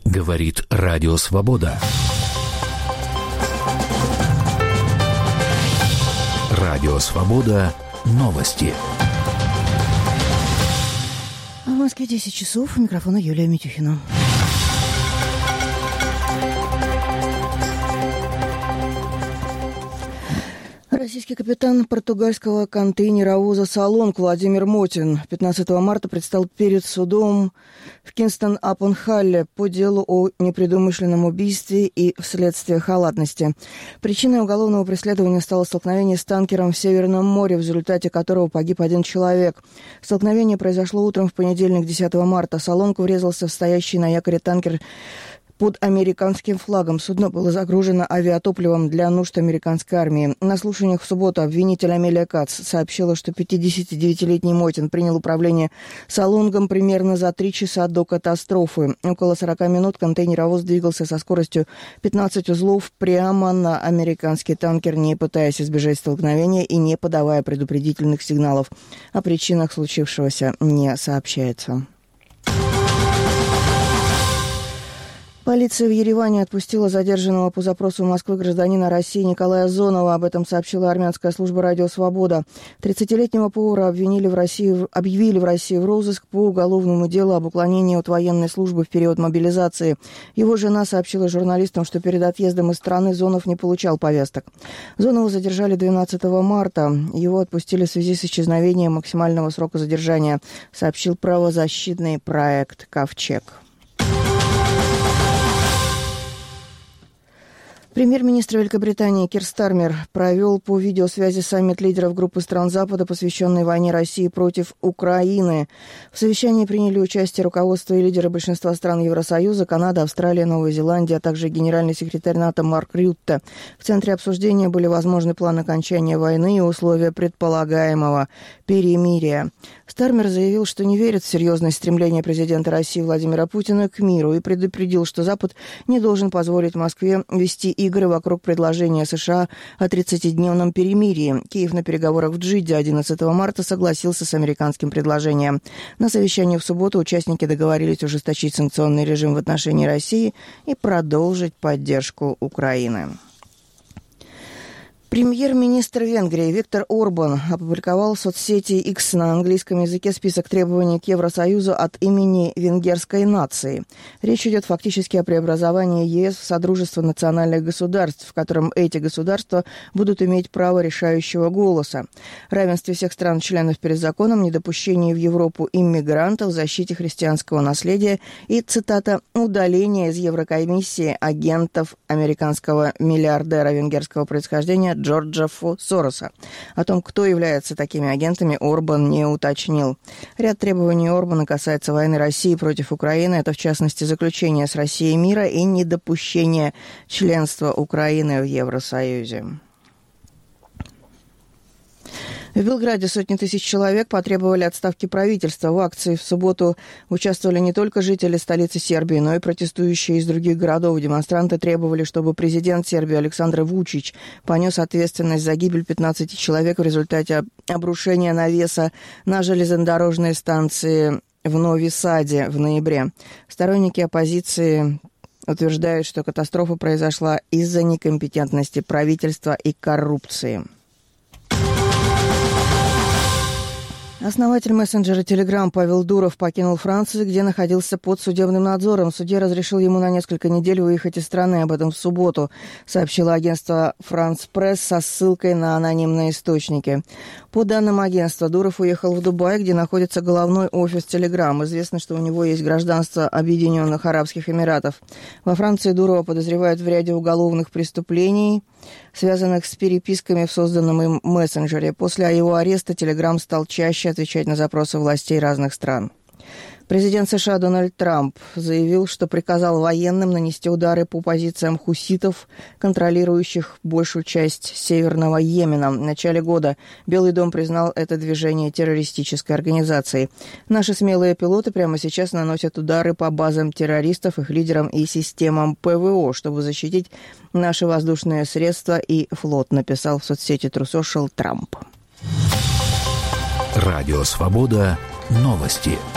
Говорит Радио Свобода. Радио Свобода. Новости. В Москве 10 часов. У микрофона Юлия Митюхина. Российский капитан португальского контейнеровоза «Салонг» Владимир Мотин 15 марта предстал перед судом в Кингстон-апон-Халле по делу о непредумышленном убийстве и вследствие халатности. Причиной уголовного преследования стало столкновение с танкером в Северном море, в результате которого погиб один человек. Столкновение произошло утром в понедельник, 10 марта. «Салонг» врезался в стоящий на якоре танкер под американским флагом. Судно было загружено авиатопливом для нужд американской армии. На слушаниях в субботу обвинитель Амелия Кац сообщила, что 59-летний Мотин принял управление «Салонгом» примерно за 3 часа до катастрофы. Около 40 минут контейнеровоз двигался со скоростью 15 узлов прямо на американский танкер, не пытаясь избежать столкновения и не подавая предупредительных сигналов. О причинах случившегося не сообщается. Полиция в Ереване отпустила задержанного по запросу Москвы гражданина России Николая Зонова. Об этом сообщила армянская служба «Радио Свобода». 30-летнего повара объявили в России в розыск по уголовному делу об уклонении от военной службы в период мобилизации. Его жена сообщила журналистам, что перед отъездом из страны Зонов не получал повесток. Зонова задержали 12 марта. Его отпустили в связи с исчезновением максимального срока задержания, сообщил правозащитный проект «Ковчег». Премьер-министр Великобритании Кир Стармер провел по видеосвязи саммит лидеров группы стран Запада, посвященной войне России против Украины. В совещании приняли участие руководство и лидеры большинства стран Евросоюза, Канада, Австралия, Новая Зеландия, а также генеральный секретарь НАТО Марк Рютте. В центре обсуждения были возможный план окончания войны и условия предполагаемого перемирия. Стармер заявил, что не верит в серьезность стремления президента России Владимира Путина к миру и предупредил, что Запад не должен позволить Москве вести игры вокруг предложения США о 30-дневном перемирии. Киев на переговорах в Джидде 11 марта согласился с американским предложением. На совещании в субботу участники договорились ужесточить санкционный режим в отношении России и продолжить поддержку Украины. Премьер-министр Венгрии Виктор Орбан опубликовал в соцсети X на английском языке список требований к Евросоюзу от имени венгерской нации. Речь идет фактически о преобразовании ЕС в Содружество национальных государств, в котором эти государства будут иметь право решающего голоса. Равенстве всех стран-членов перед законом, недопущении в Европу иммигрантов, защите христианского наследия и, цитата, «удаление из Еврокомиссии агентов американского миллиардера венгерского происхождения Джорджа Сороса». О том, кто является такими агентами, Орбан не уточнил. Ряд требований Орбана касается войны России против Украины. Это, в частности, заключение с Россией мира и недопущение членства Украины в Евросоюзе. В Белграде сотни тысяч человек потребовали отставки правительства. В акции в субботу участвовали не только жители столицы Сербии, но и протестующие из других городов. Демонстранты требовали, чтобы президент Сербии Александр Вучич понес ответственность за гибель 15 человек в результате обрушения навеса на железнодорожной станции в Нови-Саде в ноябре. Сторонники оппозиции утверждают, что катастрофа произошла из-за некомпетентности правительства и коррупции. Основатель мессенджера Telegram Павел Дуров покинул Францию, где находился под судебным надзором. Судья разрешил ему на несколько недель выехать из страны. Об этом в субботу сообщило агентство France Press со ссылкой на анонимные источники. По данным агентства, Дуров уехал в Дубай, где находится головной офис Telegram. Известно, что у него есть гражданство Объединенных Арабских Эмиратов. Во Франции Дурова подозревают в ряде уголовных преступлений, связанных с переписками в созданном им мессенджере. После его ареста Telegram стал чаще отвечать на запросы властей разных стран. Президент США Дональд Трамп заявил, что приказал военным нанести удары по позициям хуситов, контролирующих большую часть Северного Йемена. В начале года Белый дом признал это движение террористической организацией. Наши смелые пилоты прямо сейчас наносят удары по базам террористов, их лидерам и системам ПВО, чтобы защитить наши воздушные средства и флот, написал в соцсети True Social Трамп. Радио Свобода. Новости.